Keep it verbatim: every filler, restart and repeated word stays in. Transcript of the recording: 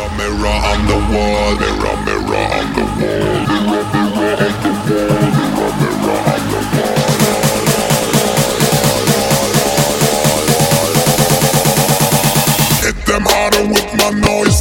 mirror on the wall, mirror, mirror on the wall, mirror, mirror on the wall, mirror, mirror on the wall. Hit them harder with my noise.